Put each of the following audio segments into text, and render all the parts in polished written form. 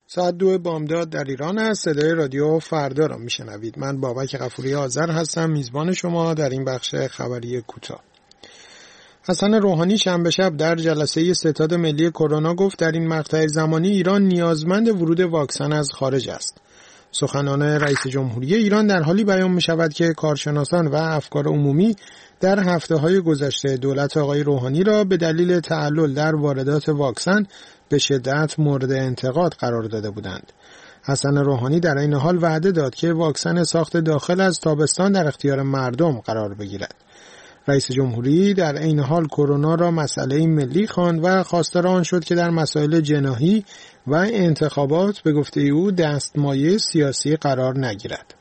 ساعت 2 بامداد در ایران است. صدای رادیو فردا را میشنوید. من بابک غفوری آذر هستم، میزبان شما در این بخش خبری کوتاه. حسن روحانی شنبه شب در جلسه ستاد ملی کرونا گفت در این مقطع زمانی ایران نیازمند ورود واکسن از خارج است. سخنان رئیس جمهوری ایران در حالی بیان می شود که کارشناسان و افکار عمومی در هفته‌های گذشته دولت آقای روحانی را به دلیل تعلل در واردات واکسن به شدت مورد انتقاد قرار داده بودند. حسن روحانی در این حال وعده داد که واکسن ساخت داخل از تابستان در اختیار مردم قرار بگیرد. رئیس جمهوری در این حال کرونا را مسئله ملی خواند و خواستار آن شد که در مسائل جناحی و انتخابات به گفته او دستمایه سیاسی قرار نگیرد.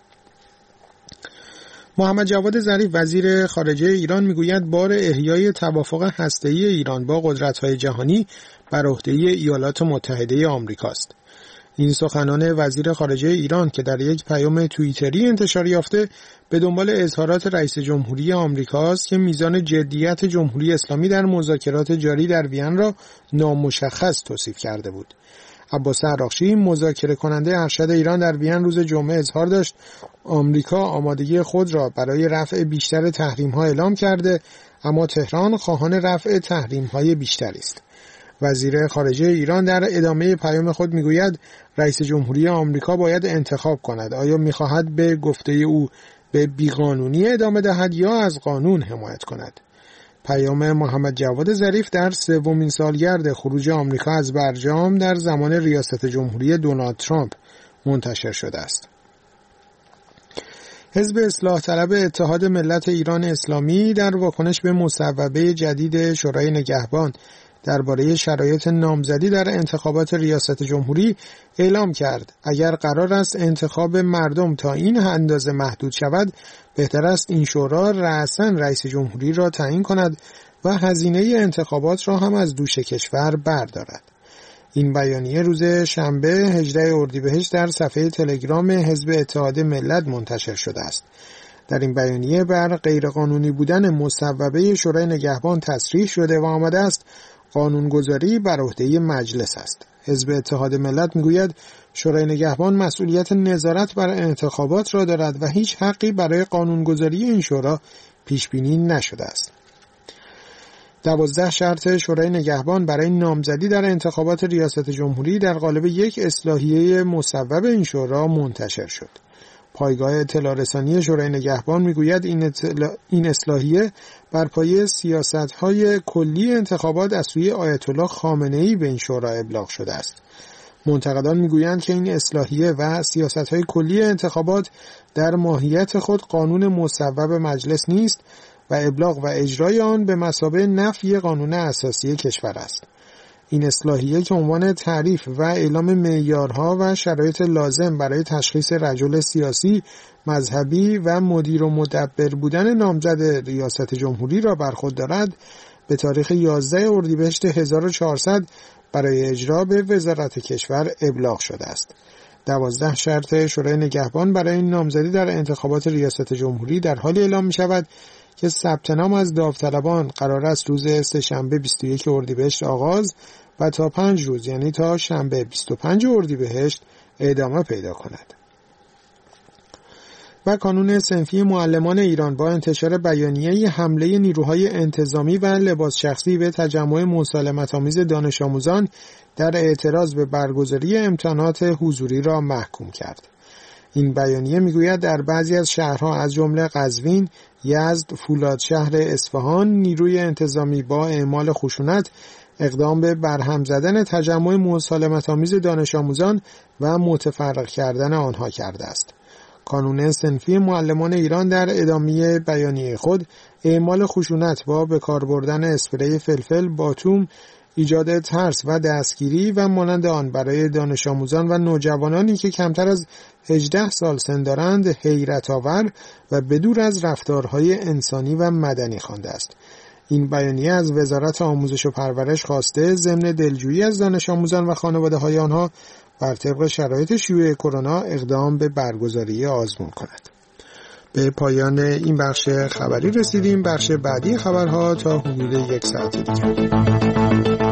محمد جواد ظریف وزیر خارجه ایران میگوید بار احیای توافق هسته‌ای ایران با قدرت‌های جهانی بر عهده ایالات متحده آمریکاست. این سخنان وزیر خارجه ایران که در یک پیام توییتری انتشار یافته به دنبال اظهارات رئیس جمهوری آمریکاست که میزان جدیت جمهوری اسلامی در مذاکرات جاری در وین را نامشخص توصیف کرده بود. عباس عراقچی مذاکره کننده ارشد ایران در وین روز جمعه اظهار داشت آمریکا آمادگی خود را برای رفع بیشتر تحریم‌ها اعلام کرده، اما تهران خواهان رفع تحریم‌های بیشتری است. وزیر خارجه ایران در ادامه پیام خود میگوید رئیس جمهوری آمریکا باید انتخاب کند آیا میخواهد به گفته او به بیقانونی ادامه دهد یا از قانون حمایت کند. پیام محمد جواد ظریف در سومین سالگرد خروج آمریکا از برجام در زمان ریاست جمهوری دونالد ترامپ منتشر شده است. حزب اصلاح طلب اتحاد ملت ایران اسلامی در واکنش به مصوبه جدید شورای نگهبان درباره شرایط نامزدی در انتخابات ریاست جمهوری اعلام کرد اگر قرار است انتخاب مردم تا این اندازه محدود شود بهتر است این شورا رأساً رئیس جمهوری را تعیین کند و هزینه انتخابات را هم از دوش کشور بردارد. این بیانیه روز شنبه 18 اردیبهشت در صفحه تلگرام حزب اتحاد ملت منتشر شده است. در این بیانیه بر غیرقانونی بودن مصوبه شورای نگهبان تصریح شده و آمده است قانونگذاری بر عهده مجلس است. حزب اتحاد ملت میگوید شورای نگهبان مسئولیت نظارت بر انتخابات را دارد و هیچ حقی برای قانونگذاری این شورا پیش بینی نشده است. 12 شرط شورای نگهبان برای نامزدی در انتخابات ریاست جمهوری در قالب یک اصلاحیه مصوب این شورا منتشر شد. پایگاه اطلاع رسانی شورای نگهبان میگوید این اصلاحیه بر پایه سیاست‌های کلی انتخابات از سوی آیت الله خامنه‌ای به این شورا ابلاغ شده است. منتقدان میگویند که این اصلاحیه و سیاست‌های کلی انتخابات در ماهیت خود قانون مصوب مجلس نیست و ابلاغ و اجرای آن به مثابه نفی قانون اساسی کشور است. این اصلاحیه که عنوان تعریف و اعلام معیارها و شرایط لازم برای تشخیص رجل سیاسی، مذهبی و مدیر و مدبر بودن نامزد ریاست جمهوری را بر خود دارد، به تاریخ 11 اردیبهشت 1400 برای اجرا به وزارت کشور ابلاغ شده است. 12 شرط شورای نگهبان برای نامزدی در انتخابات ریاست جمهوری در حالی اعلام می شود که ثبت نام از داوطلبان قرار است روز سه‌شنبه 21 اردیبهشت آغاز و تا 5 روز یعنی تا شنبه 25 اردیبهشت ادامه پیدا کند. و کانون صنفی معلمان ایران با انتشار بیانیه حمله نیروهای انتظامی و لباس شخصی به تجمع مسالمت‌آمیز دانش آموزان در اعتراض به برگزاری امتحانات حضوری را محکوم کرد. این بیانیه میگوید در بعضی از شهرها از جمله قزوین، یزد، فولادشهر، اصفهان نیروی انتظامی با اعمال خشونت اقدام به برهم زدن تجمع مسالمت‌آمیز دانش آموزان و متفرق کردن آنها کرده است. کانون صنفی معلمان ایران در ادامه بیانیه خود اعمال خشونت با به کار بردن اسپری فلفل، باتوم، ایجاد ترس و دستگیری و مانند آن برای دانش آموزان و نوجوانانی که کمتر از 18 سال سن دارند حیرت آور و بدور از رفتارهای انسانی و مدنی خوانده است. این بیانیه از وزارت آموزش و پرورش خواسته ضمن دلجویی از دانش آموزان و خانواده‌های آنها بر طبق شرایط شیوع کرونا اقدام به برگزاری آزمون کند. به پایان این بخش خبری رسیدیم. بخش بعدی خبرها تا حدود 1 ساعت دیگر.